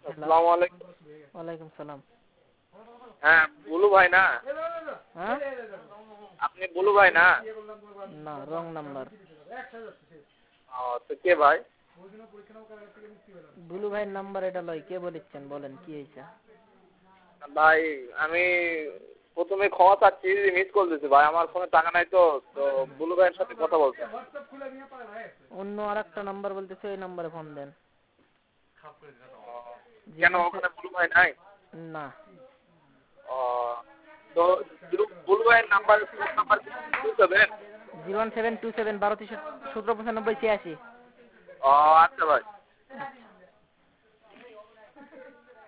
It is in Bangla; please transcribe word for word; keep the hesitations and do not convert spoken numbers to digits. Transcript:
আসসালামু আলাইকুম। ওয়ালাইকুম সালাম। হ্যাঁ বুলু ভাই না? হ্যাঁ আপনি বুলু ভাই না? না, রং নাম্বার। ও তো কে ভাই? বুলু ভাইয়ের নাম্বার এটা লয়, কে বলিচ্ছেন বলেন কি হয়েছে? ভাই আমি প্রথমে ক্ষমা চাচ্ছি, মিস কল দিছি ভাই, আমার ফোনে টাকা নাই তো তো বুলু ভাইয়ের সাথে কথা বলতে। অন্য আর একটা নাম্বার বলতেছে, ওই নাম্বারে ফোন দেন। কেন ওখানে বুলু ভাই নাই? না। ও তো বুলু ভাইয়ের নাম্বার নাম্বার কি দেবেন? Zero one seven two seven বারো তিনশো সতেরো পঁচানব্বই ছিয়াশি। ও আচ্ছা ভাই।